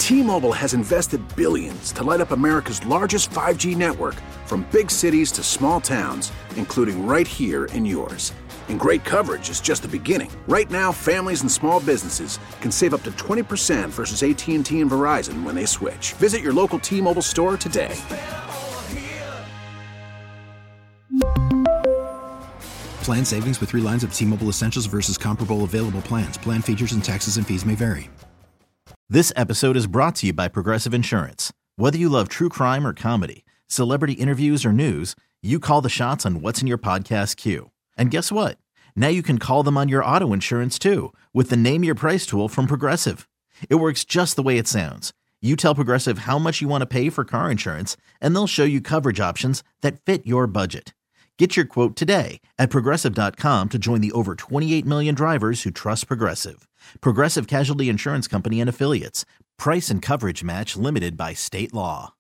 T-Mobile has invested billions to light up America's largest 5G network, from big cities to small towns, including right here in yours. And great coverage is just the beginning. Right now, families and small businesses can save up to 20% versus AT&T and Verizon when they switch. Visit your local T-Mobile store today. Plan savings with 3 lines of T-Mobile Essentials versus comparable available plans. Plan features and taxes and fees may vary. This episode is brought to you by Progressive Insurance. Whether you love true crime or comedy, celebrity interviews or news, you call the shots on what's in your podcast queue. And guess what? Now you can call them on your auto insurance too with the Name Your Price tool from Progressive. It works just the way it sounds. You tell Progressive how much you want to pay for car insurance, and they'll show you coverage options that fit your budget. Get your quote today at Progressive.com to join the over 28 million drivers who trust Progressive. Progressive Casualty Insurance Company and Affiliates. Price and coverage match limited by state law.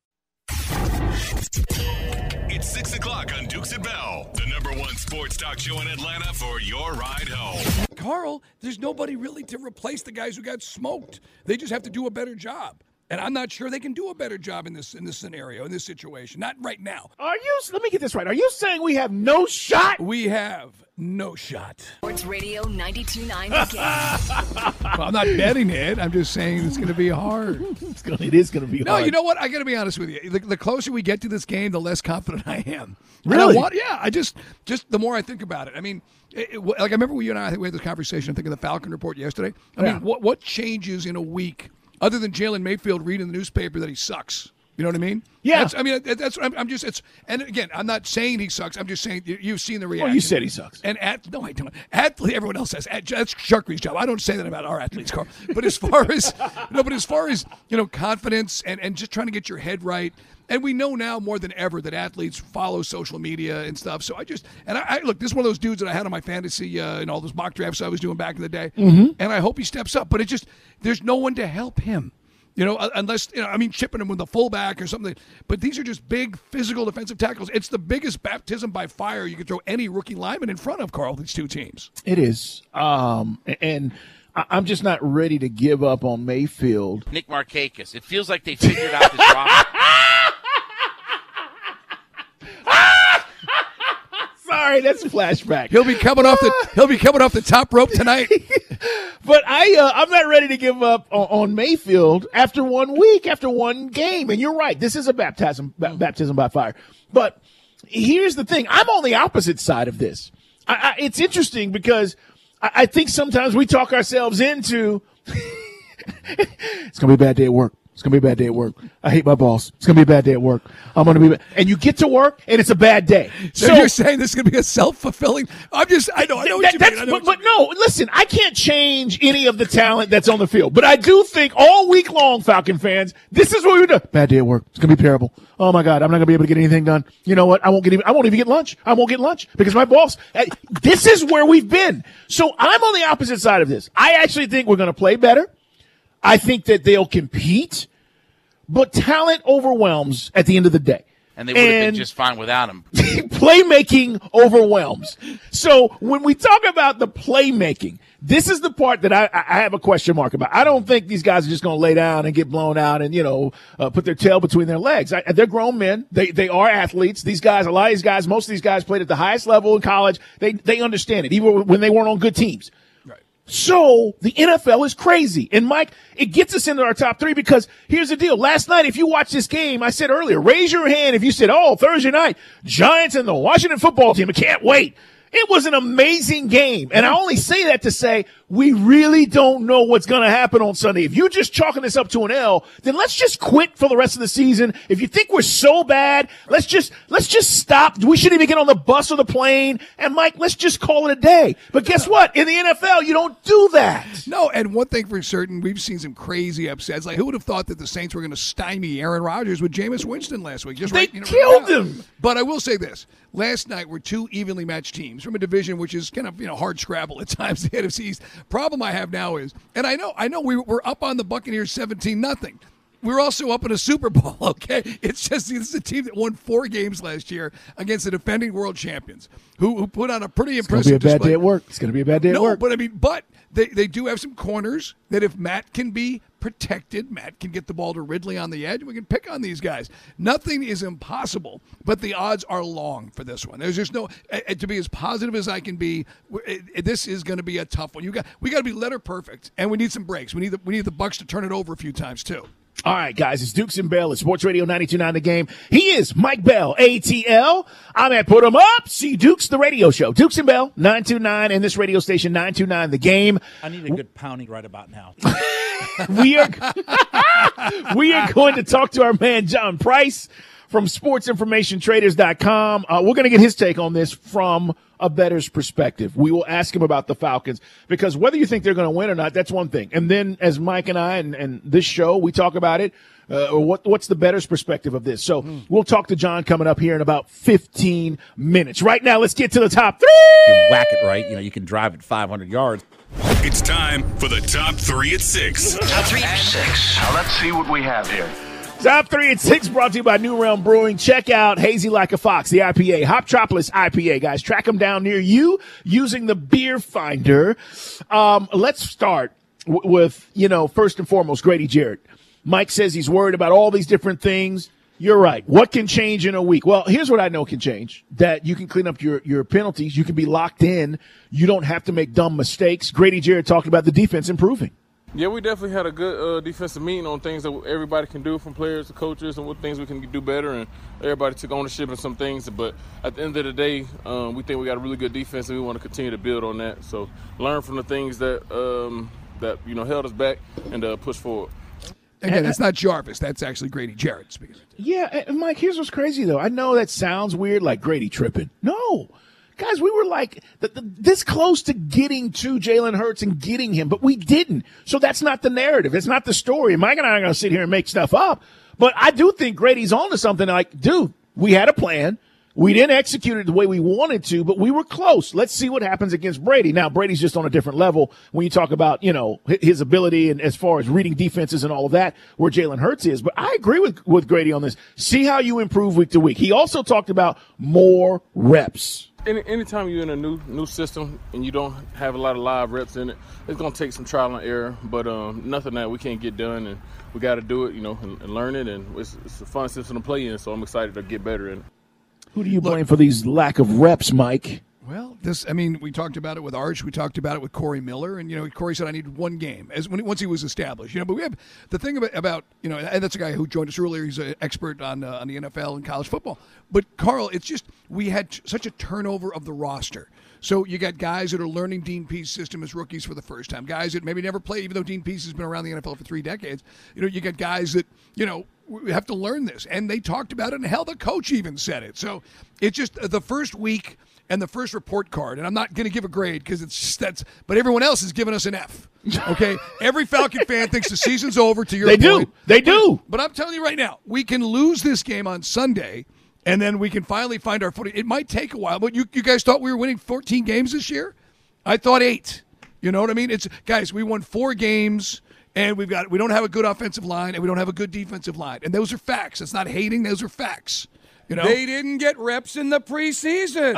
It's 6 o'clock on Dukes and Bell, the number one sports talk show in Atlanta for your ride home. Carl, there's nobody really to replace the guys who got smoked. They just have to do a better job. And I'm not sure they can do a better job in this scenario, in this situation. Not right now. Let me get this right. Are you saying we have no shot? We have no shot. Sports Radio 92.9 again. Well, I'm not betting it. I'm just saying it's going to be hard. It is going to be hard. No, you know what? I got to be honest with you. The closer we get to this game, the less confident I am. Really? I just the more I think about it. I mean, like I remember when you and I had this conversation, I think, of the Falcon Report yesterday. I mean, what changes in a week other than Jalen Mayfield reading the newspaper that he sucks? You know what I mean? Yeah. I'm just. And again, I'm not saying he sucks. I'm just saying you've seen the reaction. Well, you said he sucks. And no, I don't. Athlete, everyone else says that's Sharkery's job. I don't say that about our athletes, Carl. But as far as confidence and just trying to get your head right. And we know now more than ever that athletes follow social media and stuff. So I look, this is one of those dudes that I had on my fantasy and all those mock drafts I was doing back in the day. Mm-hmm. And I hope he steps up. But there's no one to help him. Unless, chipping him with a fullback or something. But these are just big physical defensive tackles. It's the biggest baptism by fire you could throw any rookie lineman in front of, Carl, these two teams. It is. And I'm just not ready to give up on Mayfield. Nick Markakis. It feels like they figured out this roster. Sorry, that's a flashback. He'll be coming off the top rope tonight. But I'm not ready to give up on Mayfield after 1 week, after one game. And you're right, this is a baptism by fire. But here's the thing: I'm on the opposite side of this. It's interesting because I think sometimes we talk ourselves into it's gonna be a bad day at work. It's going to be a bad day at work. I hate my boss. It's going to be a bad day at work. I'm going to be bad. And you get to work, and it's a bad day. So you're saying this is going to be a self-fulfilling? I know what you mean. But no, listen, I can't change any of the talent that's on the field. But I do think all week long, Falcon fans, this is what we do. Bad day at work. It's going to be terrible. Oh, my God, I'm not going to be able to get anything done. You know what? I won't even get lunch. I won't get lunch because my boss. This is where we've been. So I'm on the opposite side of this. I actually think we're going to play better. I think that they'll compete, but talent overwhelms at the end of the day. And they would have been just fine without him. Playmaking overwhelms. So when we talk about the playmaking, this is the part that I have a question mark about. I don't think these guys are just going to lay down and get blown out and, put their tail between their legs. They're grown men. They are athletes. These guys, a lot of these guys, most of these guys played at the highest level in college. They understand it, even when they weren't on good teams. So the NFL is crazy. And Mike, it gets us into our top three because here's the deal. Last night, if you watch this game, I said earlier, raise your hand if you said, Thursday night, Giants and the Washington football team. I can't wait. It was an amazing game. And I only say that to say we really don't know what's going to happen on Sunday. If you're just chalking this up to an L, then let's just quit for the rest of the season. If you think we're so bad, let's just stop. We shouldn't even get on the bus or the plane. And Mike, let's just call it a day. But guess what? In the NFL, you don't do that. No, and one thing for certain, we've seen some crazy upsets. Like, who would have thought that the Saints were going to stymie Aaron Rodgers with Jameis Winston last week? They killed him. But I will say this. Last night were two evenly matched teams from a division which is kind of hard scrabble at times, the NFC East. Problem I have now is, and I know we're up on the Buccaneers 17-0. We're also up in a Super Bowl, okay? It's just this is a team that won 4 games last year against the defending world champions who put on a pretty impressive display. It's going to be a bad day at work. It's going to be a bad day at work. But They do have some corners that if Matt can be protected, Matt can get the ball to Ridley on the edge, we can pick on these guys. Nothing is impossible, but the odds are long for this one. There's just no to be as positive as I can be. This is going to be a tough one. We got to be letter perfect, and we need some breaks. We need the Bucs to turn it over a few times too. All right, guys, it's Dukes and Bell at Sports Radio 92.9 The Game. He is Mike Bell, ATL. I'm at Put 'em Up. See Dukes, the radio show. Dukes and Bell, 92.9, and this radio station, 92.9 The Game. I need a good pounding right about now. we are going to talk to our man, John Price from sportsinformationtraders.com. We're going to get his take on this from a bettor's perspective. We will ask him about the Falcons because whether you think they're going to win or not, that's one thing. And then as Mike and I and this show, we talk about it. What's the bettor's perspective of this? So we'll talk to John coming up here in about 15 minutes. Right now, let's get to the top three. You whack it right. You can drive it 500 yards. It's time for the top 3 at 6. Top 3 at 6. Now let's see what we have here. Top 3 at 6 brought to you by New Realm Brewing. Check out Hazy Like a Fox, the IPA, Hoptropolis IPA, guys. Track them down near you using the Beer Finder. Let's start with, first and foremost, Grady Jarrett. Mike says he's worried about all these different things. You're right. What can change in a week? Well, here's what I know can change. That you can clean up your penalties. You can be locked in. You don't have to make dumb mistakes. Grady Jarrett talked about the defense improving. Yeah, we definitely had a good defensive meeting on things that everybody can do, from players to coaches, and what things we can do better. And everybody took ownership in some things. But at the end of the day, we think we got a really good defense, and we want to continue to build on that. So learn from the things that held us back and push forward. Again, it's not Jarvis. That's actually Grady Jarrett speaking. Yeah, and Mike, here's what's crazy, though. I know that sounds weird, like Grady tripping. No. Guys, we were like this close to getting to Jalen Hurts and getting him, but we didn't. So that's not the narrative. It's not the story. Mike and I are going to sit here and make stuff up. But I do think Grady's on to something like, dude, we had a plan. We didn't execute it the way we wanted to, but we were close. Let's see what happens against Brady. Now, Brady's just on a different level when you talk about, his ability and as far as reading defenses and all of that, where Jalen Hurts is. But I agree with Grady on this. See how you improve week to week. He also talked about more reps. Anytime you're in a new system and you don't have a lot of live reps in it, it's going to take some trial and error. But nothing that we can't get done, and we got to do it, and learn it. And it's a fun system to play in, so I'm excited to get better in it. Who do you blame for these lack of reps, Mike? Well, we talked about it with Arch. We talked about it with Corey Miller. And, Corey said I needed one game once he was established. But we have the thing about and that's a guy who joined us earlier. He's an expert on the NFL and college football. But, Carl, it's just we had such a turnover of the roster. So you got guys that are learning Dean Pease's system as rookies for the first time. Guys that maybe never played, even though Dean Pease has been around the NFL for 3 decades. You got guys that, we have to learn this. And they talked about it, and hell, the coach even said it. So it's just the first week and the first report card, and I'm not going to give a grade because but everyone else is giving us an F. Okay? Every Falcon fan thinks the season's over, to your point. They do. But I'm telling you right now, we can lose this game on Sunday, and then we can finally find our footing. It might take a while, but you guys thought we were winning 14 games this year? I thought 8. You know what I mean? Guys, we won 4 games. And we don't have a good offensive line, and we don't have a good defensive line. And those are facts. It's not hating. Those are facts. They didn't get reps in the preseason.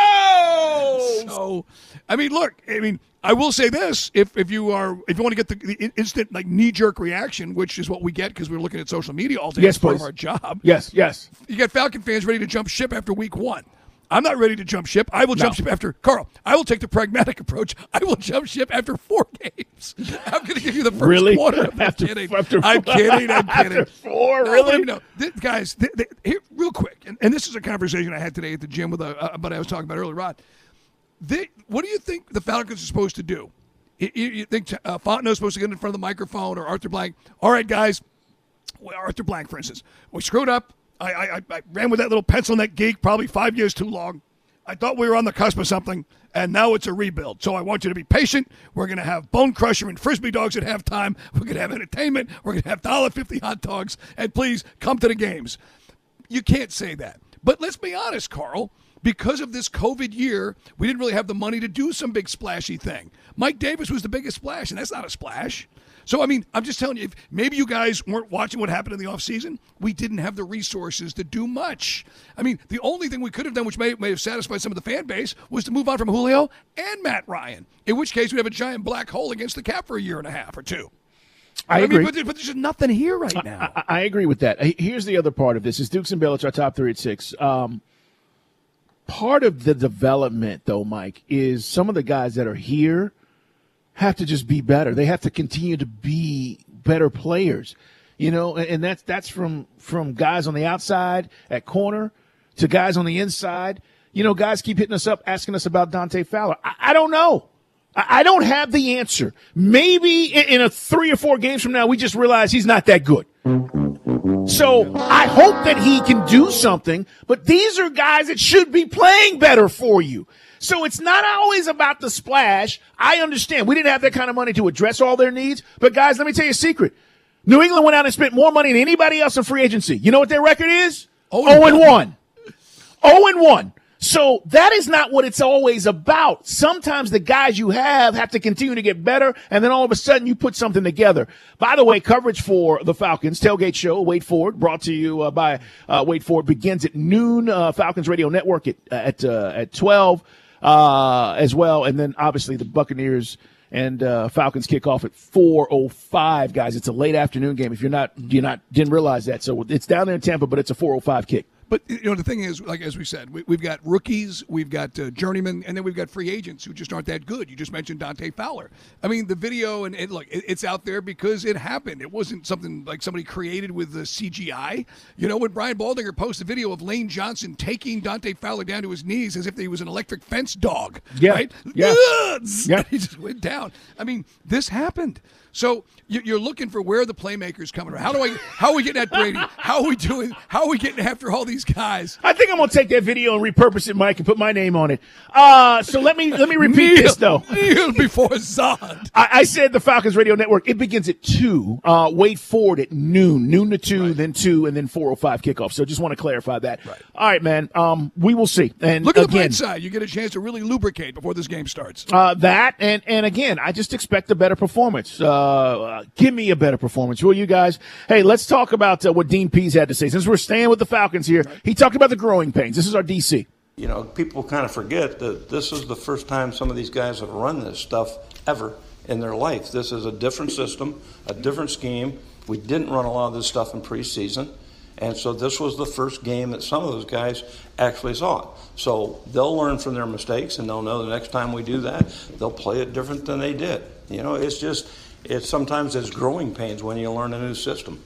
Oh! So, look. I will say this: if you want to get the instant knee-jerk reaction, which is what we get because we're looking at social media all day as part of our job. Yes. You got Falcon fans ready to jump ship after week 1. I'm not ready to jump ship. I will jump ship after Carl. I will take the pragmatic approach. I will jump ship after 4 games. I'm going to give you the first quarter. I'm kidding. I'm kidding. After 4, really? No, guys, here, real quick, and this is a conversation I had today at the gym with but I was talking about earlier, Rod. What do you think the Falcons are supposed to do? You think Fontenot's supposed to get in front of the microphone, or Arthur Blank? All right, guys. Arthur Blank, for instance. We screwed up. I ran with that little pencil neck geek probably 5 years too long. I thought we were on the cusp of something, and now it's a rebuild. So I want you to be patient. We're going to have Bone Crusher and Frisbee dogs at halftime. We're going to have entertainment. We're going to have $1.50 hot dogs. And please come to the games. You can't say that. But let's be honest, Carl. Because of this COVID year, we didn't really have the money to do some big splashy thing. Mike Davis was the biggest splash, and that's not a splash. So, I mean, I'm just telling you, if maybe you guys weren't watching what happened in the offseason, we didn't have the resources to do much. I mean, the only thing we could have done, which may have satisfied some of the fan base, was to move on from Julio and Matt Ryan, in which case we'd have a giant black hole against the cap for a year and a half or two. I agree. But there's just nothing here right now. I agree with that. Here's the other part of this. Is Dukes and Bill, it's our top 3 at 6. Part of the development, though, Mike, is some of the guys that are here have to just be better. They have to continue to be better players, and that's from guys on the outside at corner to guys on the inside. Guys keep hitting us up, asking us about Dante Fowler. I don't know. I don't have the answer. Maybe in a 3 or 4 games from now, we just realize he's not that good. So I hope that he can do something, but these are guys that should be playing better for you. So it's not always about the splash. I understand. We didn't have that kind of money to address all their needs. But, guys, let me tell you a secret. New England went out and spent more money than anybody else in free agency. You know what their record is? 0-1. 0-1. So that is not what it's always about. Sometimes the guys you have to continue to get better, and then all of a sudden you put something together. By the way, coverage for the Falcons, Tailgate Show, Wait For It, brought to you by Wait For It, begins at noon, Falcons Radio Network at 12. As well, and then obviously the Buccaneers and Falcons kick off at 4:05, guys. It's a late afternoon game. If didn't realize that, so it's down there in Tampa, but it's a 4:05 kick. But, the thing is, like as we said, we've got rookies, we've got journeymen, and then we've got free agents who just aren't that good. You just mentioned Dante Fowler. I mean, the video, and look, it's out there because it happened. It wasn't something like somebody created with the CGI. When Brian Baldinger posted a video of Lane Johnson taking Dante Fowler down to his knees as if he was an electric fence dog, right? Yeah. Yeah. He just went down. I mean, this happened. So you're looking for where the playmakers coming from. How are we getting at Brady? How are we doing? How are we getting after all these guys? I think I'm gonna take that video and repurpose it, Mike, and put my name on it. So let me repeat this though. Kneel before Zod. I said the Falcons Radio Network. It begins at 2. Wait for it at noon to 2, right. Then 2, and then 4:05 kickoff. So just want to clarify that. Right. All right, man. We will see. And look at the bright side. You get a chance to really lubricate before this game starts. That and again, I just expect a better performance. Give me a better performance, will you guys? Hey, let's talk about what Dean Pease had to say. Since we're staying with the Falcons here, he talked about the growing pains. This is our DC. People kind of forget that this is the first time some of these guys have run this stuff ever in their life. This is a different system, a different scheme. We didn't run a lot of this stuff in preseason. And so this was the first game that some of those guys actually saw it. So they'll learn from their mistakes, and they'll know the next time we do that, they'll play it different than they did. Sometimes it's growing pains when you learn a new system.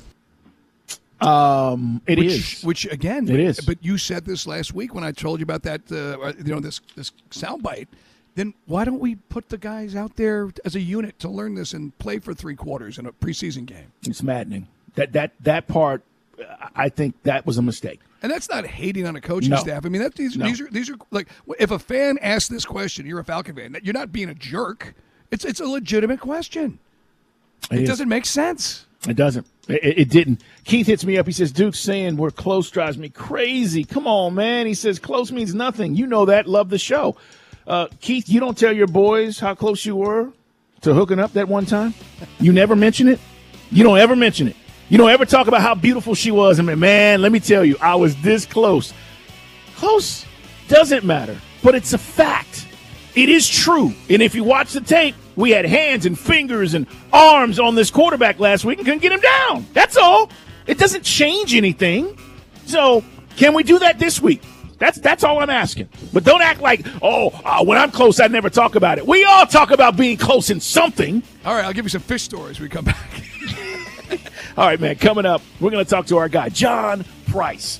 Which again, it is. But you said this last week when I told you about that, this soundbite. Then why don't we put the guys out there as a unit to learn this and play for 3 quarters in a preseason game? It's maddening. That part, I think that was a mistake. And that's not hating on a coaching staff. I mean, these are like, if a fan asks this question, you're a Falcon fan. You're not being a jerk. It's a legitimate question. It doesn't make sense. It doesn't. It didn't. Keith hits me up. He says, Duke saying we're close drives me crazy. Come on, man. He says close means nothing. You know that. Love the show. Keith, you don't tell your boys how close you were to hooking up that one time? You never mention it? You don't ever mention it. You don't ever talk about how beautiful she was. I mean, man, let me tell you, I was this close. Close doesn't matter, but it's a fact. It is true. And if you watch the tape, we had hands and fingers and arms on this quarterback last week and couldn't get him down. That's all. It doesn't change anything. So can we do that this week? That's all I'm asking. But don't act like, when I'm close, I never talk about it. We all talk about being close in something. All right, I'll give you some fish stories when we come back. All right, man, coming up, we're going to talk to our guy, John Price,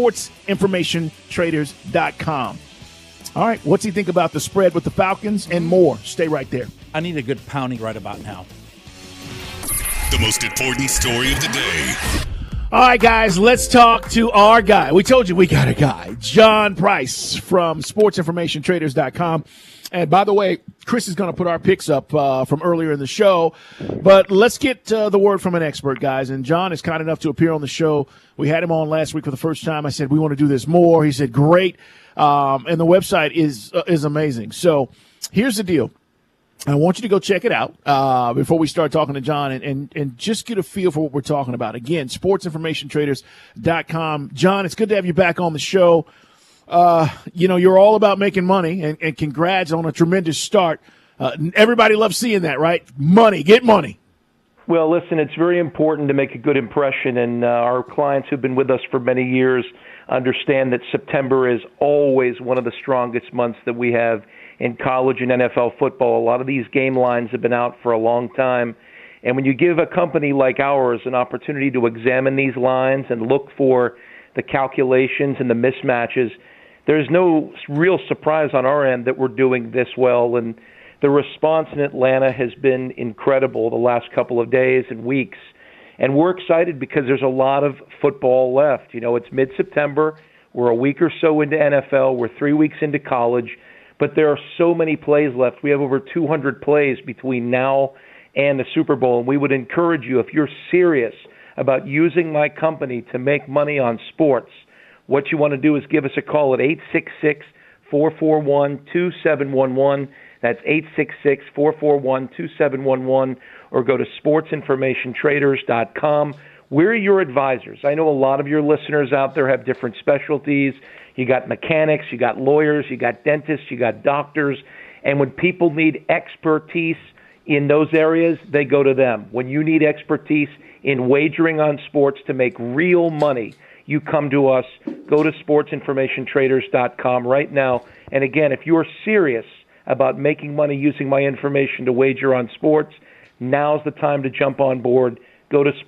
sportsinformationtraders.com. All right, what's he think about the spread with the Falcons and more? Stay right there. I need a good pounding right about now. The most important story of the day. All right, guys, let's talk to our guy. We told you we got a guy, John Price from sportsinformationtraders.com. And by the way, Chris is going to put our picks up from earlier in the show. But let's get the word from an expert, guys. And John is kind enough to appear on the show. We had him on last week for the first time. I said, we want to do this more. He said, great. And the website is amazing. So here's the deal. I want you to go check it out before we start talking to John and just get a feel for what we're talking about. Again, sportsinformationtraders.com. John, it's good to have you back on the show. You're all about making money, and congrats on a tremendous start. Everybody loves seeing that, right? Money, get money. Well, listen, it's very important to make a good impression, and our clients who've been with us for many years understand that September is always one of the strongest months that we have in college and NFL football. A lot of these game lines have been out for a long time. And when you give a company like ours an opportunity to examine these lines and look for the calculations and the mismatches, there's no real surprise on our end that we're doing this well. And the response in Atlanta has been incredible the last couple of days and weeks. And we're excited because there's a lot of football left. You know, it's mid-September. We're a week or so into NFL. We're 3 weeks into college. But there are so many plays left. We have over 200 plays between now and the Super Bowl. And we would encourage you, if you're serious about using my company to make money on sports, what you want to do is give us a call at 866-441-2711. That's 866-441-2711. Or go to sportsinformationtraders.com. We're your advisors. I know a lot of your listeners out there have different specialties. You got mechanics, you got lawyers, you got dentists, you got doctors. And when people need expertise in those areas, they go to them. When you need expertise in wagering on sports to make real money, you come to us. Go to sportsinformationtraders.com right now. And again, if you're serious about making money using my information to wager on sports, now's the time to jump on board. Go to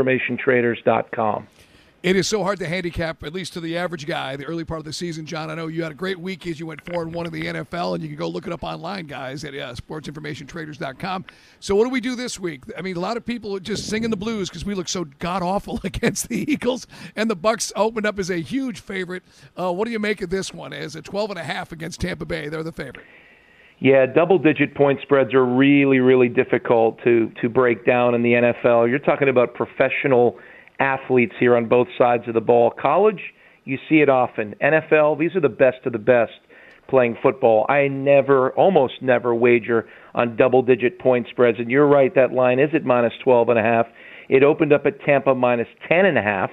sportsinformationtraders.com. It is so hard to handicap, at least to the average guy, the early part of the season. John, I know you had a great week as you went 4-1 in the NFL, and you can go look it up online, guys, at sportsinformationtraders.com. So what do we do this week? I mean, a lot of people are just singing the blues because we look so god-awful against the Eagles, and the Bucs opened up as a huge favorite. What do you make of this one as a 12.5 against Tampa Bay? They're the favorite. Yeah, double-digit point spreads are really, really difficult to break down in the NFL. You're talking about professional athletes here on both sides of the ball. College, you see it often. NFL, these are the best of the best playing football. I almost never wager on double-digit point spreads. And you're right, that line is at minus 12.5. It opened up at Tampa minus 10.5.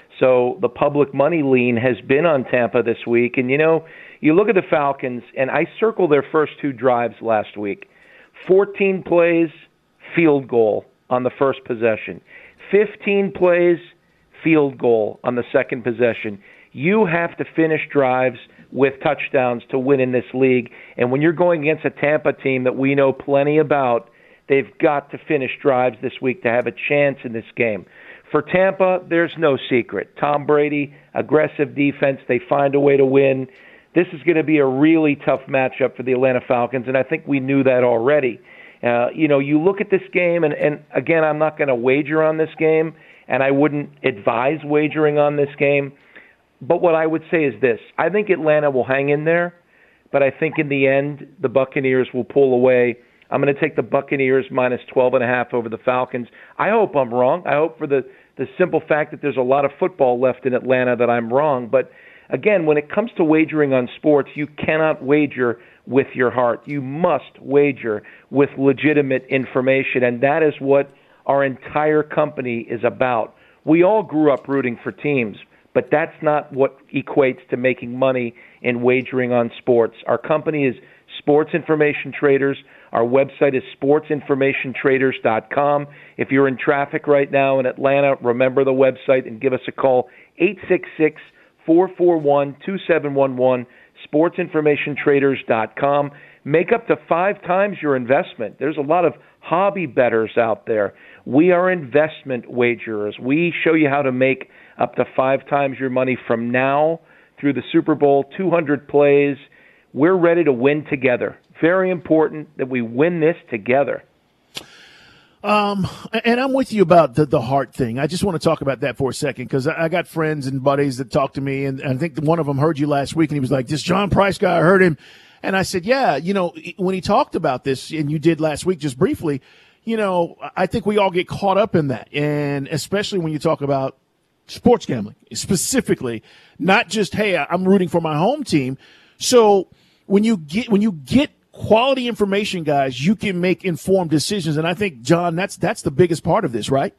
So the public money lean has been on Tampa this week. And, you know, you look at the Falcons, and I circled their first two drives last week. 14 plays, field goal on the first possession. 15 plays, field goal on the second possession. You have to finish drives with touchdowns to win in this league. And when you're going against a Tampa team that we know plenty about, they've got to finish drives this week to have a chance in this game. For Tampa, there's no secret. Tom Brady, aggressive defense, they find a way to win. This is going to be a really tough matchup for the Atlanta Falcons, and I think we knew that already. You look at this game, and again, I'm not going to wager on this game, and I wouldn't advise wagering on this game. But what I would say is this. I think Atlanta will hang in there, but I think in the end, the Buccaneers will pull away. I'm going to take the Buccaneers minus 12.5 over the Falcons. I hope I'm wrong. I hope for the simple fact that there's a lot of football left in Atlanta that I'm wrong. But again, when it comes to wagering on sports, you cannot wager with your heart. You must wager with legitimate information, and that is what our entire company is about. We all grew up rooting for teams, but that's not what equates to making money in wagering on sports. Our company is Sports Information Traders. Our website is sportsinformationtraders.com. If you're in traffic right now in Atlanta, remember the website and give us a call, 866-441-2711, sportsinformationtraders.com. Make up to 5 times your investment. There's a lot of hobby bettors out there. We are investment wagerers. We show you how to make up to 5 times your money from now through the Super Bowl, 200 plays. We're ready to win together. Very important that we win this together. And I'm with you about the heart thing. I just want to talk about that for a second because I got friends and buddies that talk to me, and I think one of them heard you last week, and he was like, this John Price guy, I heard him. And I said, yeah, when he talked about this, and you did last week just briefly, I think we all get caught up in that, and especially when you talk about sports gambling specifically, not just, hey, I'm rooting for my home team. So when you get quality information, guys, you can make informed decisions. And I think, John, that's the biggest part of this, right?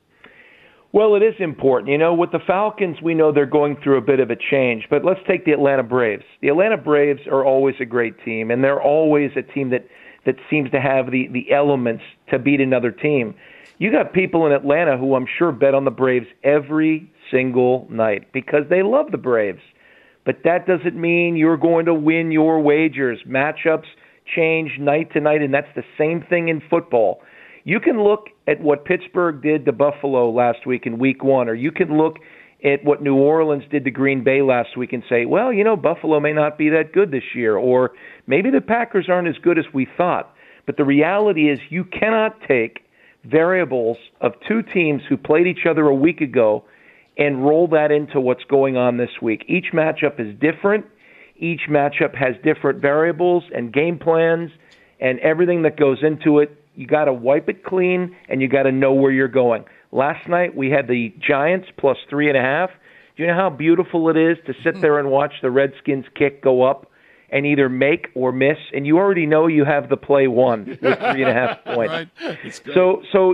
Well, it is important. With the Falcons, we know they're going through a bit of a change. But let's take the Atlanta Braves. The Atlanta Braves are always a great team, and they're always a team that seems to have the elements to beat another team. You got people in Atlanta who I'm sure bet on the Braves every single night because they love the Braves. But that doesn't mean you're going to win your wagers. Matchups change night to night, and that's the same thing in football. You can look at what Pittsburgh did to Buffalo last week in Week 1, or you can look at what New Orleans did to Green Bay last week and say, well, Buffalo may not be that good this year, or maybe the Packers aren't as good as we thought. But the reality is you cannot take variables of two teams who played each other a week ago and roll that into what's going on this week. Each matchup is different. Each matchup has different variables and game plans and everything that goes into it. You got to wipe it clean, and you got to know where you're going. Last night we had the Giants plus 3.5. Do you know how beautiful it is to sit there and watch the Redskins kick go up and either make or miss, and you already know you have the play won with 3.5 points. Right. So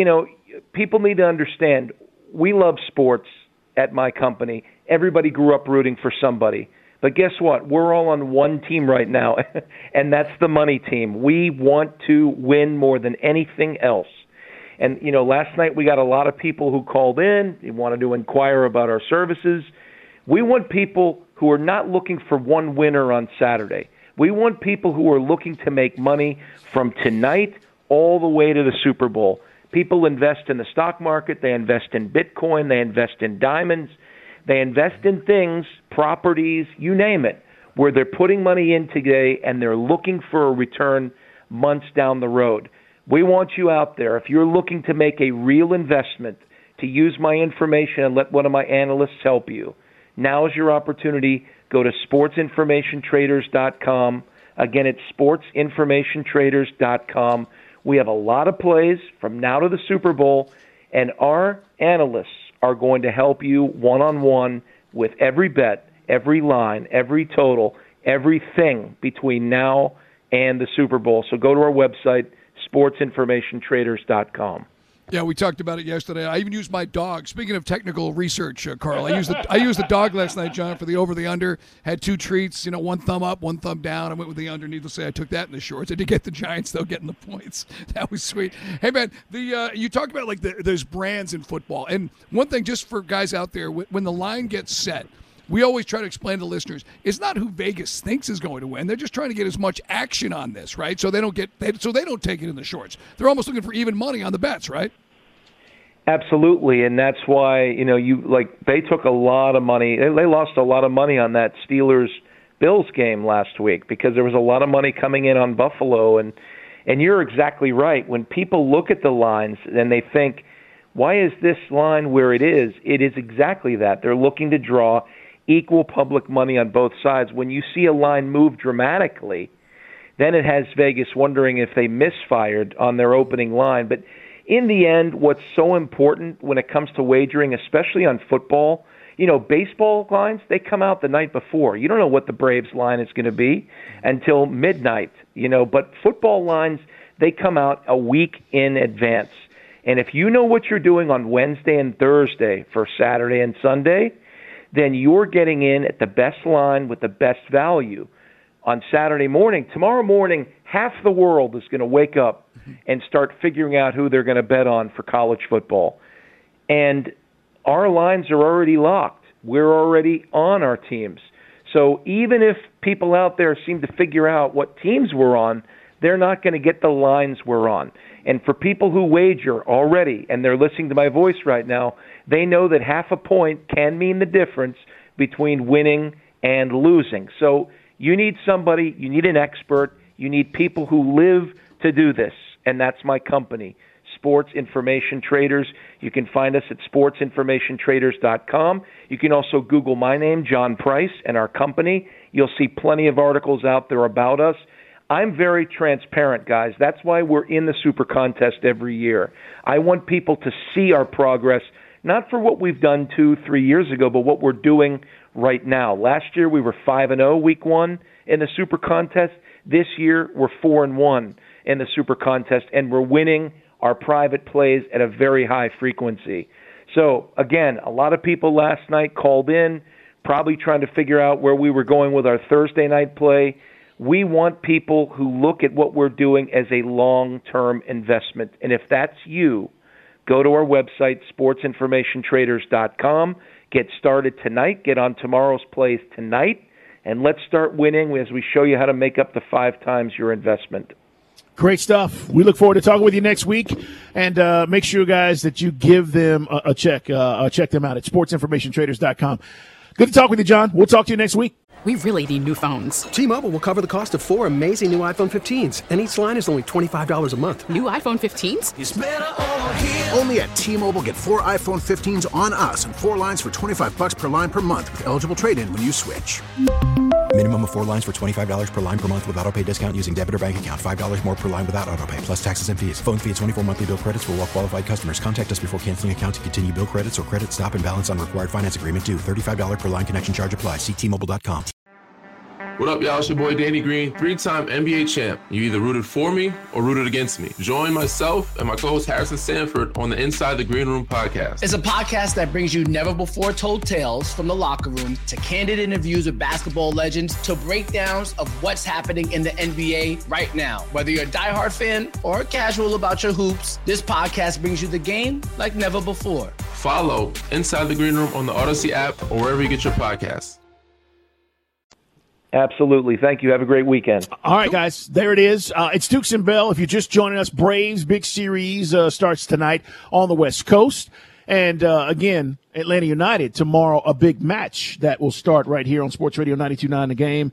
people need to understand, we love sports at my company. Everybody grew up rooting for somebody. But guess what? We're all on one team right now, and that's the money team. We want to win more than anything else. And, last night we got a lot of people who called in. They wanted to inquire about our services. We want people who are not looking for one winner on Saturday. We want people who are looking to make money from tonight all the way to the Super Bowl. People invest in the stock market. They invest in Bitcoin. They invest in diamonds. They invest in things, properties, you name it, where they're putting money in today and they're looking for a return months down the road. We want you out there. If you're looking to make a real investment, to use my information and let one of my analysts help you, now is your opportunity. Go to sportsinformationtraders.com. Again, it's sportsinformationtraders.com. We have a lot of plays from now to the Super Bowl, and our analysts are going to help you one-on-one with every bet, every line, every total, everything between now and the Super Bowl. So go to our website, sportsinformationtraders.com. Yeah, we talked about it yesterday. I even used my dog. Speaking of technical research, Carl, I used the dog last night, John, for the over-the-under. Had two treats, one thumb up, one thumb down. I went with the under. Needless to say, I took that in the shorts. I did get the Giants, though, getting the points. That was sweet. Hey, man, you talked about, there's brands in football. And one thing, just for guys out there, when the line gets set, we always try to explain to listeners, it's not who Vegas thinks is going to win. They're just trying to get as much action on this, right? So they don't take it in the shorts. They're almost looking for even money on the bets, right? Absolutely, and that's why they took a lot of money. They lost a lot of money on that Steelers-Bills game last week because there was a lot of money coming in on Buffalo, and you're exactly right. When people look at the lines and they think, why is this line where it is? It is exactly that. They're looking to draw equal public money on both sides. When you see a line move dramatically, then it has Vegas wondering if they misfired on their opening line. But in the end, what's so important when it comes to wagering, especially on football, baseball lines, they come out the night before. You don't know what the Braves line is going to be until midnight, but football lines, they come out a week in advance. And if you know what you're doing on Wednesday and Thursday for Saturday and Sunday, then you're getting in at the best line with the best value. On Saturday morning, tomorrow morning, half the world is going to wake up and start figuring out who they're going to bet on for college football. And our lines are already locked. We're already on our teams. So even if people out there seem to figure out what teams we're on, they're not going to get the lines we're on. And for people who wager already, and they're listening to my voice right now, they know that half a point can mean the difference between winning and losing. So you need somebody, you need an expert, you need people who live to do this, and that's my company, Sports Information Traders. You can find us at sportsinformationtraders.com. You can also Google my name, John Price, and our company. You'll see plenty of articles out there about us. I'm very transparent, guys. That's why we're in the Super Contest every year. I want people to see our progress, not for what we've done 2-3 years ago, but what we're doing right now. Last year we were 5-0 week 1 in the Super Contest. This year, we're 4-1 in the Super Contest, and we're winning our private plays at a very high frequency. So, again, a lot of people last night called in, probably trying to figure out where we were going with our Thursday night play. We want people who look at what we're doing as a long-term investment. And if that's you, go to our website, sportsinformationtraders.com. Get started tonight. Get on tomorrow's plays tonight. And let's start winning as we show you how to make up to 5 times your investment. Great stuff. We look forward to talking with you next week. And make sure, guys, that you give them a check. Check them out at sportsinformationtraders.com. Good to talk with you, John. We'll talk to you next week. We really need new phones. T-Mobile will cover the cost of 4 amazing new iPhone 15s, and each line is only $25 a month. New iPhone 15s? It's better over here. Only at T-Mobile, get 4 iPhone 15s on us and 4 lines for $25 per line per month with eligible trade-in when you switch. Minimum of 4 lines for $25 per line per month with autopay discount using debit or bank account. $5 more per line without autopay, plus taxes and fees. Phone fee at 24 monthly bill credits for well-qualified customers. Contact us before canceling account to continue bill credits or credit stop and balance on required finance agreement due. $35 per line connection charge applies. See T-Mobile.com. What up, y'all? It's your boy Danny Green, 3-time NBA champ. You either rooted for me or rooted against me. Join myself and my co-host Harrison Sanford on the Inside the Green Room podcast. It's a podcast that brings you never-before-told tales from the locker room to candid interviews with basketball legends to breakdowns of what's happening in the NBA right now. Whether you're a diehard fan or casual about your hoops, this podcast brings you the game like never before. Follow Inside the Green Room on the Odyssey app or wherever you get your podcasts. Absolutely. Thank you. Have a great weekend. All right, guys. There it is. It's Dukes and Bell. If you're just joining us, Braves big series starts tonight on the West Coast. And, again, Atlanta United tomorrow, a big match that will start right here on Sports Radio 92.9 The Game.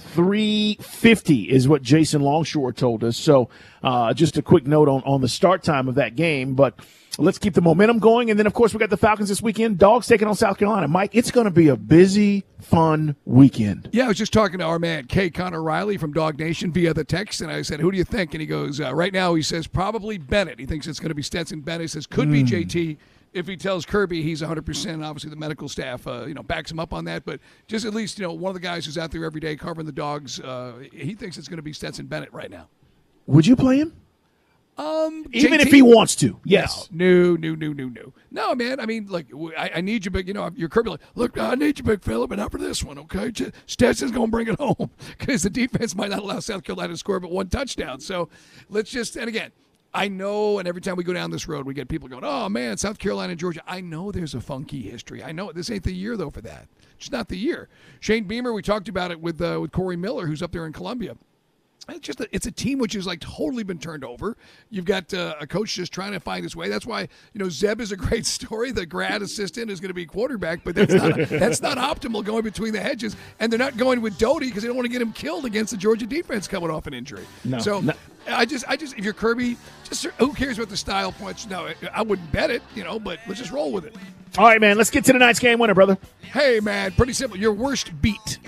3:50 is what Jason Longshore told us. So just a quick note on the start time of that game. But let's keep the momentum going. And then, of course, we got the Falcons this weekend. Dogs taking on South Carolina. Mike, it's going to be a busy, fun weekend. Yeah, I was just talking to our man, K. Connor Riley from Dog Nation via the text, and I said, who do you think? And he goes, right now he says probably Bennett. He thinks it's going to be Stetson Bennett. He says could be JT. If he tells Kirby he's 100%, obviously the medical staff, backs him up on that. But just at least, one of the guys who's out there every day covering the Dogs, he thinks it's going to be Stetson Bennett right now. Would you play him? Even JT? if he wants to, yes. No. No, man. I mean, look, I need you big. You're Kirby. Like, look, I need you big fella, but not for this one, okay? Stetson's gonna bring it home because the defense might not allow South Carolina to score but 1 touchdown. So let's and again, I know, and every time we go down this road, we get people going, oh man, South Carolina and Georgia. I know there's a funky history. I know this ain't the year though for that. It's not the year. Shane Beamer, we talked about it with Corey Miller, who's up there in Columbia. It's a team which has totally been turned over. You've got a coach just trying to find his way. That's why Zeb is a great story. The grad assistant is going to be quarterback, but that's not optimal going between the hedges. And they're not going with Doty because they don't want to get him killed against the Georgia defense coming off an injury. I just if you're Kirby, who cares about the style points? No, I wouldn't bet it, but let's just roll with it. All right, man. Let's get to tonight's game winner, brother. Hey, man. Pretty simple. Your worst beat.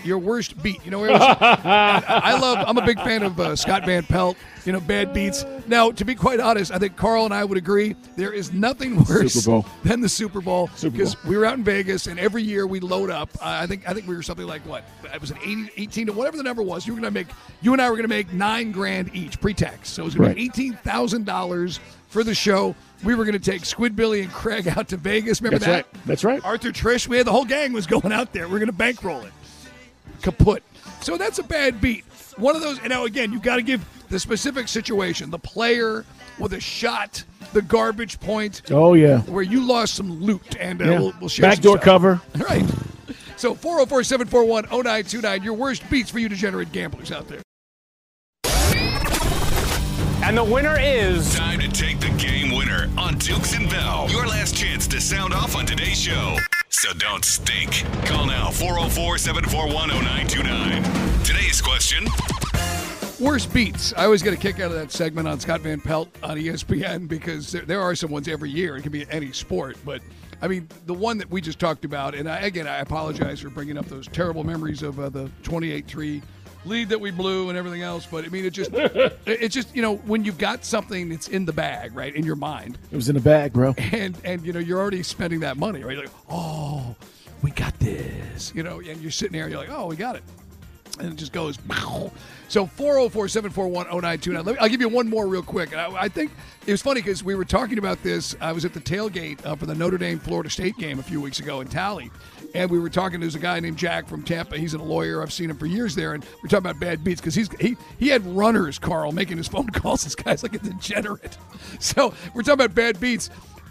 I'm a big fan of Scott Van Pelt. Bad beats. Now, to be quite honest, I think Carl and I would agree there is nothing worse than the Super Bowl because we were out in Vegas and every year we load up. I think we were something like what? It was an 18 to whatever the number was. You and I were going to make $9,000 each pre-tax. So it was going to be $18,000 for the show. We were going to take Squid Billy and Craig out to Vegas. Remember that? That's right. Arthur We had the whole gang was going out there. We're going to bankroll it. Kaput. So that's a bad beat. One of those. And now, again, you've got to give the specific situation, the player with a shot, the garbage point. Oh, yeah. Where you lost some loot. And we'll share backdoor cover. Right. So 404-741-0929, your worst beats for you degenerate gamblers out there. And the winner is... Time to take the game winner on Dukes and Bell. Your last chance to sound off on today's show. So don't stink. Call now, 404-741-0929. Today's question... Worst beats. I always get a kick out of that segment on Scott Van Pelt on ESPN because there are some ones every year. It can be any sport. But, I mean, the one that we just talked about, and I apologize for bringing up those terrible memories of the 28-3 lead that we blew and everything else, but I mean, it's just when you've got something that's in the bag, right, in your mind. It was in the bag, bro. And you're already spending that money, right? You're like, oh, we got this, and you're sitting there and you're like, oh, we got it. and it just goes. Pow. So 404-741-0929. I'll give you one more real quick. I think it was funny because we were talking about this. I was at the tailgate for the Notre Dame-Florida State game a few weeks ago in Tally, and we were talking. There's a guy named Jack from Tampa. He's a lawyer. I've seen him for years there, and we're talking about bad beats because he had runners, Carl, making his phone calls. This guy's like a degenerate. So we're talking about bad beats.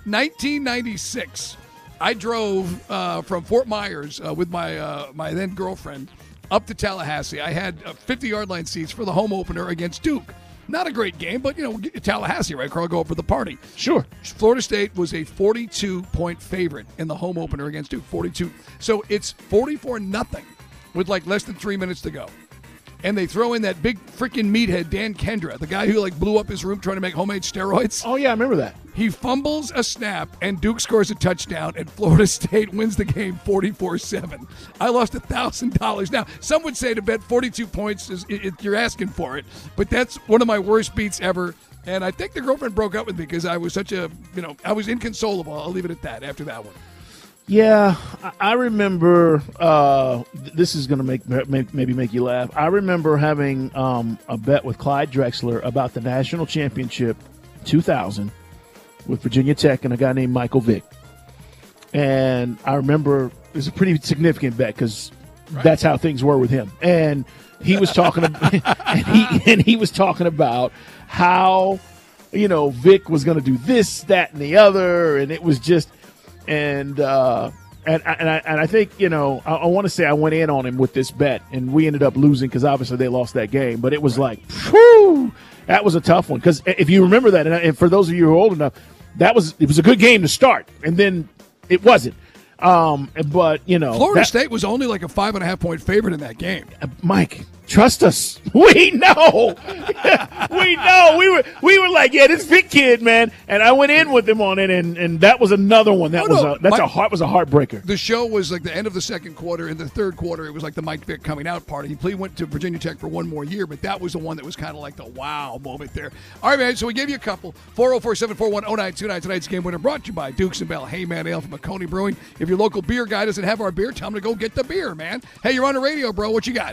1996, I drove from Fort Myers with my then girlfriend up to Tallahassee. I had 50-yard line seats for the home opener against Duke. Not a great game, but, Tallahassee, right, Carl? Go up for the party. Sure. Florida State was a 42-point favorite in the home opener against Duke, 42. So it's 44-0 with, less than 3 minutes to go. And they throw in that big freaking meathead, Dan Kendra, the guy who, blew up his room trying to make homemade steroids. Oh, yeah, I remember that. He fumbles a snap, and Duke scores a touchdown, and Florida State wins the game 44-7. I lost $1,000. Now, some would say to bet 42 points, you're asking for it, but that's one of my worst beats ever. And I think the girlfriend broke up with me because I was I was inconsolable. I'll leave it at that after that one. Yeah, I remember. This is going to maybe make you laugh. I remember having a bet with Clyde Drexler about the national championship 2000 with Virginia Tech and a guy named Michael Vick. And I remember it was a pretty significant bet because that's how things were with him. And he was talking and he was talking about how Vick was going to do this, that, and the other, and it was just. And I think, I want to say I went in on him with this bet, and we ended up losing because obviously they lost that game. But it was whew, that was a tough one. Because if you remember that, and for those of you who are old enough, it was a good game to start, and then it wasn't. But, Florida State was only a 5.5-point favorite in that game. Mike, trust us. We know. We know. We were like, yeah, this Vic kid, man. And I went in with him on it, and that was another one. That was a heartbreaker. The show was the end of the second quarter. In the third quarter, it was the Mike Vick coming out party. He went to Virginia Tech for one more year, but that was the one that was kind of the wow moment there. All right, man, so we gave you a couple. 404-741-0929. Tonight's game winner brought to you by Dukes and Bell. Hey, man, ale from McConey Brewing. If your local beer guy doesn't have our beer, tell him to go get the beer, man. Hey, you're on the radio, bro. What you got?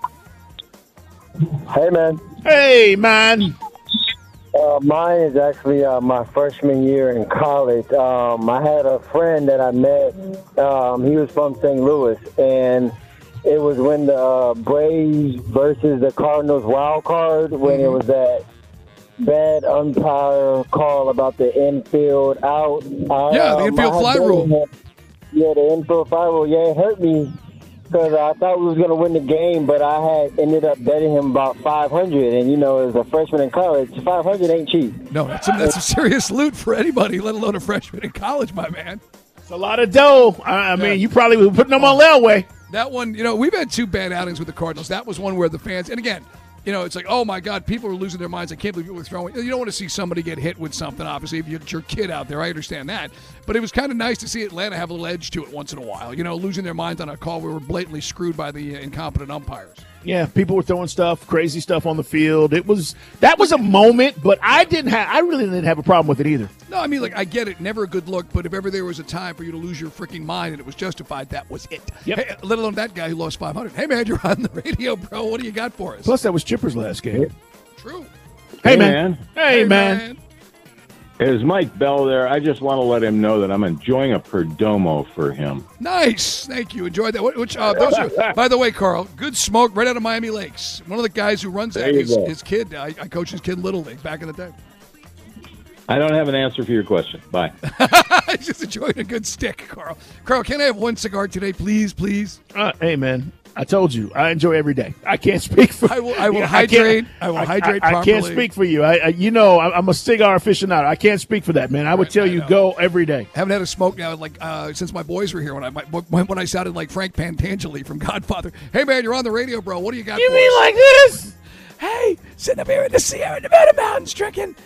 Hey, man. Hey, man. Mine is actually my freshman year in college. I had a friend that I met. He was from St. Louis, and it was when the Braves versus the Cardinals wild card, when it was that bad umpire call about the infield out. The infield fly rule. The infield fly rule. Yeah, it hurt me. Because I thought we was going to win the game, but I had ended up betting him about $500. And, as a freshman in college, $500 ain't cheap. No, that's a serious loot for anybody, let alone a freshman in college, my man. It's a lot of dough. I mean, you probably were putting them on Lelway. That one, we've had two bad outings with the Cardinals. That was one where the fans, and again, it's oh, my God, people are losing their minds. I can't believe people are throwing. You don't want to see somebody get hit with something, obviously, if you're your kid out there. I understand that. But it was kind of nice to see Atlanta have a little edge to it once in a while. Losing their minds on a call where we're blatantly screwed by the incompetent umpires. Yeah, people were throwing crazy stuff on the field. That was a moment, but I really didn't have a problem with it either. No, I mean, I get it. Never a good look, but if ever there was a time for you to lose your freaking mind and it was justified, that was it. Yep. Hey, let alone that guy who lost $500. Hey, man, you're on the radio, bro. What do you got for us? Plus, that was Chipper's last game. True. Hey, man. Hey, man. Is Mike Bell there? I just want to let him know that I'm enjoying a Perdomo for him. Nice. Thank you. Enjoyed that. Those are, by the way, Carl, good smoke right out of Miami Lakes. One of the guys who runs that, his kid. I coached his kid in Little League back in the day. I don't have an answer for your question. Bye. I just enjoyed a good stick, Carl. Carl, can I have one cigar today, please, please? Hey, man. I told you, I enjoy every day. I can't speak for you. I will hydrate. I will hydrate properly. I can't speak for you. I'm a cigar aficionado. I can't speak for that, man. I would tell you, go every day. Haven't had a smoke now, since my boys were here when I sounded like Frank Pantangeli from Godfather. Hey, man, you're on the radio, bro. What do you got for us? You mean like this? Hey, sitting up here in the Sierra Nevada mountains drinking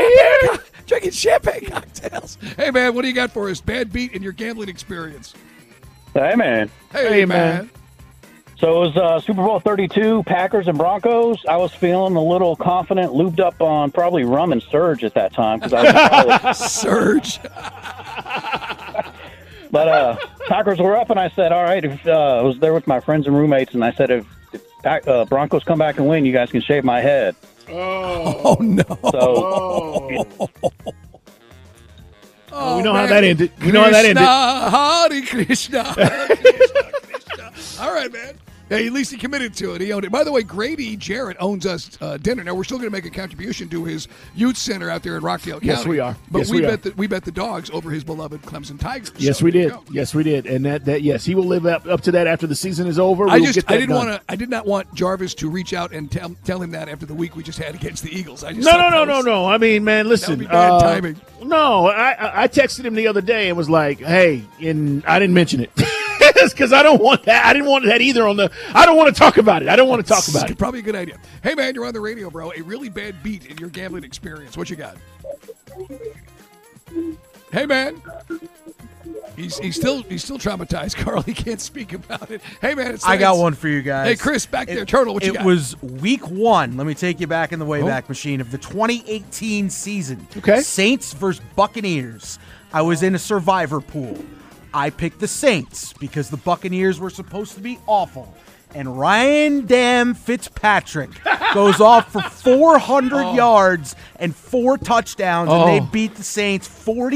champagne cocktails. Hey, man, what do you got for us? Bad beat in your gambling experience. Hey, man. Hey, man. So it was Super Bowl 32, Packers and Broncos. I was feeling a little confident, lubed up on probably rum and Surge at that time. Surge. But Packers were up, and I said, all right, I was there with my friends and roommates, and I said, if Broncos come back and win, you guys can shave my head. Oh no! So, we know how that ended. We know how that ended. Hare Krishna, Hare Krishna. All right, man. Yeah, at least he committed to it. He owned it. By the way, Grady Jarrett owns us dinner. Now, we're still going to make a contribution to his youth center out there in Rockdale County. Yes, we are. But we bet the dogs over his beloved Clemson Tigers. Yes, so we did. Yes, we did. And that yes, he will live up to that after the season is over. I did not want Jarvis to reach out and tell him that after the week we just had against the Eagles. No. I mean, man, listen. That would be bad timing. No, I texted him the other day and was like, hey, I didn't mention it. Because I don't want that. I didn't want that either I don't want to talk about it. I don't want to talk about it. Probably a good idea. Hey, man, you're on the radio, bro. A really bad beat in your gambling experience. What you got? Hey, man. He's still traumatized, Carl. He can't speak about it. Hey, man, I got one for you guys. Hey, Chris, back there. Turtle, what you got? It was week 1. Let me take you back in the Wayback Machine of the 2018 season. Okay. Saints versus Buccaneers. I was in a survivor pool. I picked the Saints because the Buccaneers were supposed to be awful. And Ryan Fitzpatrick goes off for 400 yards and 4 touchdowns, and they beat the Saints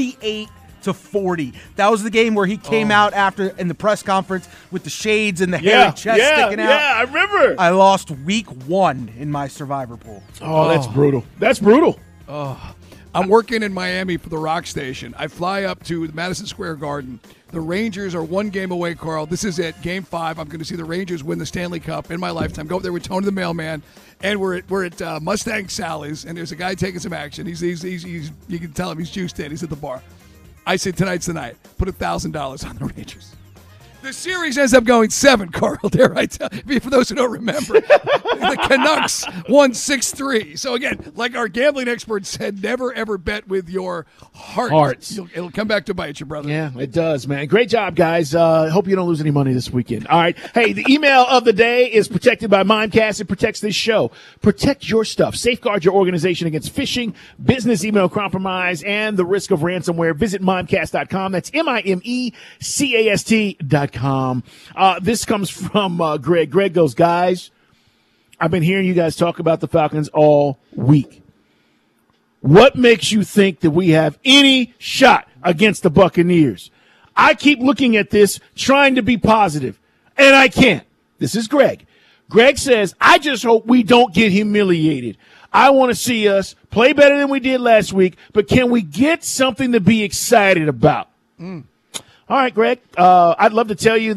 48-40. That was the game where he came out after in the press conference with the shades and the hairy chest sticking out. Yeah, I remember. I lost week 1 in my survivor pool. Oh, that's brutal. That's brutal. Oh, I'm working in Miami for the Rock Station. I fly up to Madison Square Garden. The Rangers are 1 game away, Carl. This is it, Game 5. I'm going to see the Rangers win the Stanley Cup in my lifetime. Go up there with Tony the Mailman, and we're at Mustang Sally's, and there's a guy taking some action. He's you can tell him he's juiced in. He's at the bar. I say tonight's the night. Put $1,000 on the Rangers. The series ends up going 7, Carl. Dare I tell you, for those who don't remember. The Canucks won 6-3. So, again, like our gambling expert said, never, ever bet with your hearts. It'll come back to bite you, brother. Yeah, it does, man. Great job, guys. Hope you don't lose any money this weekend. All right. Hey, the email of the day is protected by Mimecast. It protects this show. Protect your stuff. Safeguard your organization against phishing, business email compromise, and the risk of ransomware. Visit Mimecast.com. That's Mimecast.com. This comes from Greg. Greg goes, guys, I've been hearing you guys talk about the Falcons all week. What makes you think that we have any shot against the Buccaneers? I keep looking at this, trying to be positive, and I can't. This is Greg. Greg says, I just hope we don't get humiliated. I want to see us play better than we did last week, but can we get something to be excited about? All right, Greg, I'd love to tell you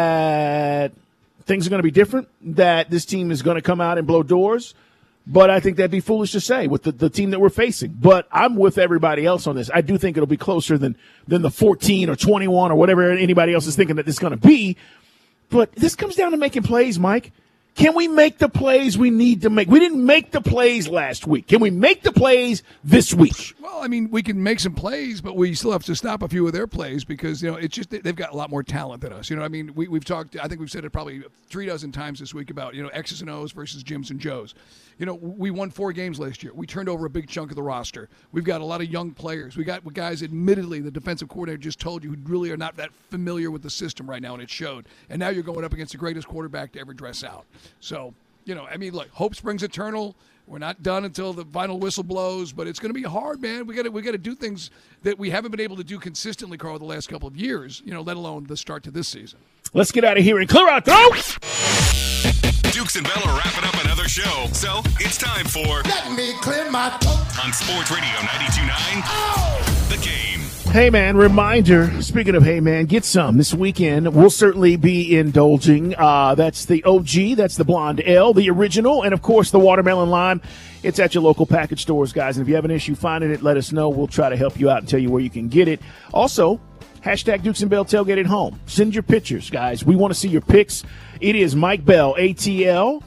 that things are going to be different, that this team is going to come out and blow doors, but I think that'd be foolish to say with the team that we're facing. But I'm with everybody else on this. I do think it'll be closer than the 14 or 21 or whatever anybody else is thinking that it's going to be. But this comes down to making plays, Mike. Can we make the plays we need to make? We didn't make the plays last week. Can we make the plays this week? Well, I mean, we can make some plays, but we still have to stop a few of their plays because, it's just they've got a lot more talent than us. I mean, we've talked, I think we've said it probably 3 dozen times this week about, X's and O's versus Jims and Joes. We won 4 games last year. We turned over a big chunk of the roster. We've got a lot of young players. We got guys, admittedly, the defensive coordinator just told you, who really are not that familiar with the system right now, and it showed. And now you're going up against the greatest quarterback to ever dress out. So, look, hope springs eternal. We're not done until the final whistle blows, but it's going to be hard, man. We got to do things that we haven't been able to do consistently, Carl, the last couple of years, let alone the start to this season. Let's get out of here and clear out throats. Dukes and Bell are wrapping up another show, so it's time for Let Me Clear My Throat on Sports Radio 92.9, The Game. Hey, man, reminder, speaking of hey, man, get some this weekend. We'll certainly be indulging. That's the OG, that's the Blonde Ale, the original, and, of course, the Watermelon Lime. It's at your local package stores, guys. And if you have an issue finding it, let us know. We'll try to help you out and tell you where you can get it. Also, hashtag Dukes and Bell Tailgate at Home. Send your pictures, guys. We want to see your pics. It is Mike Bell, ATL.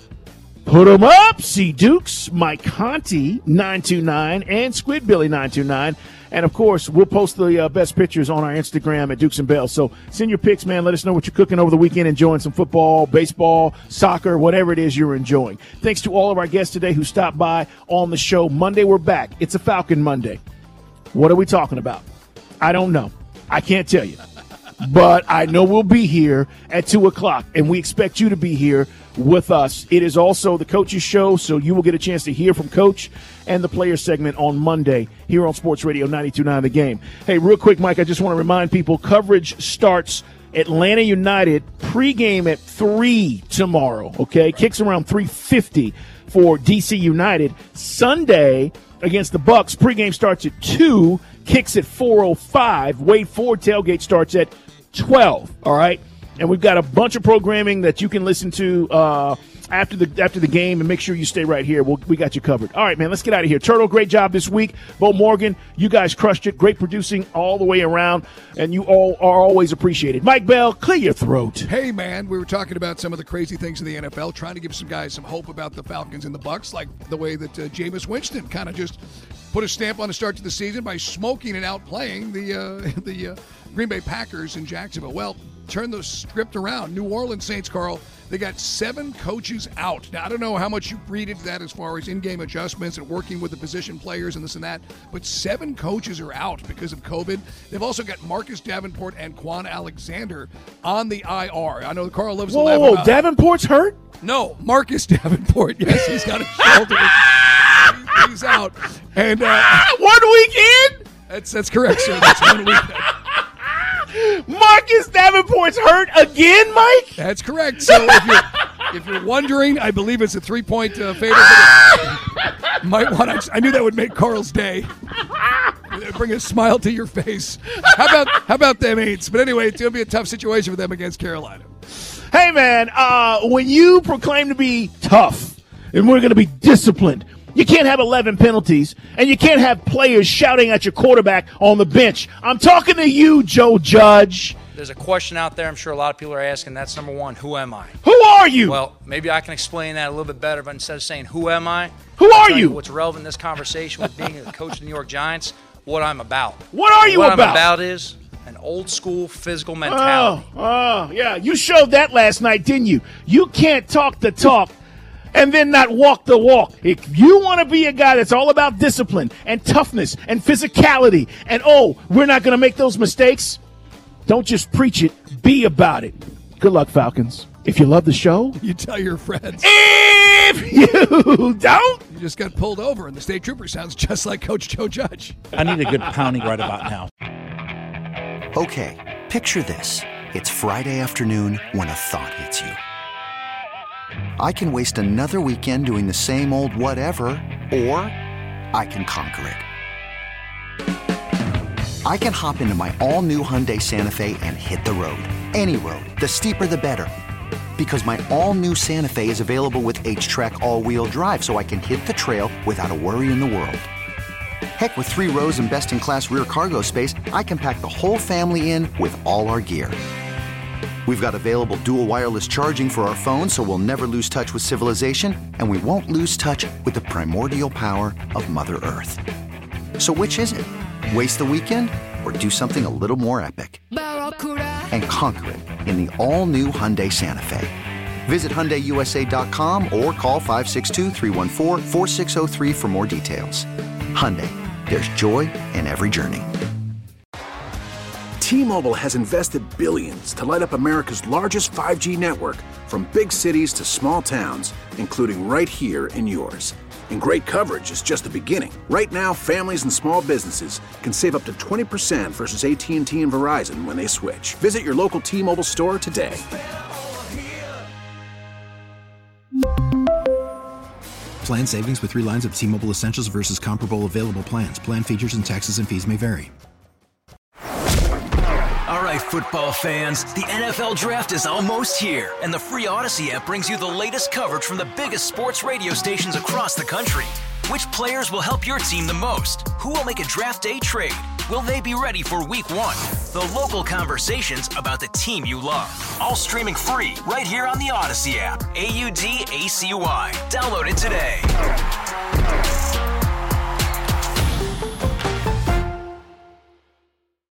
Put them up. See Dukes, Mike Conti, 929, and Squid Billy, 929. And, of course, we'll post the best pictures on our Instagram at Dukes and Bell. So send your pics, man. Let us know what you're cooking over the weekend, enjoying some football, baseball, soccer, whatever it is you're enjoying. Thanks to all of our guests today who stopped by on the show. Monday, we're back. It's a Falcon Monday. What are we talking about? I don't know. I can't tell you. but I know we'll be here at 2 o'clock, and we expect you to be here with us. It is also the Coach's Show, so you will get a chance to hear from Coach and the player segment on Monday here on Sports Radio 92.9 The Game. Hey, real quick, Mike, I just want to remind people, coverage starts Atlanta United pregame at 3 tomorrow, okay? Kicks around 3:50 for DC United. Sunday against the Bucks, pregame starts at 2, kicks at 4:05. Wade Ford tailgate starts at 12, all right? And we've got a bunch of programming that you can listen to after the game, and make sure you stay right here. We got you covered. All right, man, let's get out of here. Turtle, great job this week. Bo Morgan, you guys crushed it. Great producing all the way around, and you all are always appreciated. Mike Bell, clear your throat. Hey, man, we were talking about some of the crazy things in the NFL, trying to give some guys some hope about the Falcons and the Bucs, like the way that Jameis Winston kind of just put a stamp on the start to the season by smoking and outplaying the Green Bay Packers in Jacksonville. Well, turn the script around. New Orleans Saints, Carl, they got 7 coaches out. Now, I don't know how much you read into that as far as in-game adjustments and working with the position players and this and that, but 7 coaches are out because of COVID. They've also got Marcus Davenport and Quan Alexander on the IR. I know Carl loves to laugh about it. Davenport's hurt? No, Marcus Davenport. Yes, he's got a shoulder. He's out. And 1 week in? That's correct, sir. That's 1 week in. Marcus Davenport's hurt again, Mike? That's correct. So if you're wondering, I believe it's a 3-point favorite. Might want to. I knew that would make Carl's day. Bring a smile to your face. How about them Aints? But anyway, it's going to be a tough situation for them against Carolina. Hey, man, when you proclaim to be tough and we're going to be disciplined, you can't have 11 penalties, and you can't have players shouting at your quarterback on the bench. I'm talking to you, Joe Judge. There's a question out there I'm sure a lot of people are asking. That's number one. Who am I? Who are you? Well, maybe I can explain that a little bit better, but instead of saying who am I, who are you? What's relevant in this conversation with being a coach of the New York Giants, what I'm about. What are you about? What I'm about is an old-school physical mentality. Oh, yeah. You showed that last night, didn't you? You can't talk the talk and then not walk the walk. If you want to be a guy that's all about discipline and toughness and physicality and, we're not going to make those mistakes, don't just preach it, be about it. Good luck, Falcons. If you love the show, you tell your friends. If you don't, you just got pulled over, and the state trooper sounds just like Coach Joe Judge. I need a good pounding right about now. Okay, picture this. It's Friday afternoon when a thought hits you. I can waste another weekend doing the same old whatever, or I can conquer it. I can hop into my all-new Hyundai Santa Fe and hit the road. Any road. The steeper, the better. Because my all-new Santa Fe is available with H-Track all-wheel drive, so I can hit the trail without a worry in the world. Heck, with 3 rows and best-in-class rear cargo space, I can pack the whole family in with all our gear. We've got available dual wireless charging for our phones, so we'll never lose touch with civilization, and we won't lose touch with the primordial power of Mother Earth. So which is it? Waste the weekend or do something a little more epic? And conquer it in the all-new Hyundai Santa Fe. Visit HyundaiUSA.com or call 562-314-4603 for more details. Hyundai, there's joy in every journey. T-Mobile has invested billions to light up America's largest 5G network, from big cities to small towns, including right here in yours. And great coverage is just the beginning. Right now, families and small businesses can save up to 20% versus AT&T and Verizon when they switch. Visit your local T-Mobile store today. Plan savings with 3 lines of T-Mobile Essentials versus comparable available plans. Plan features and taxes and fees may vary. All right, football fans, the NFL Draft is almost here, and the free Odyssey app brings you the latest coverage from the biggest sports radio stations across the country. Which players will help your team the most? Who will make a draft day trade? Will they be ready for Week 1? The local conversations about the team you love. All streaming free right here on the Odyssey app. AUDACY. Download it today.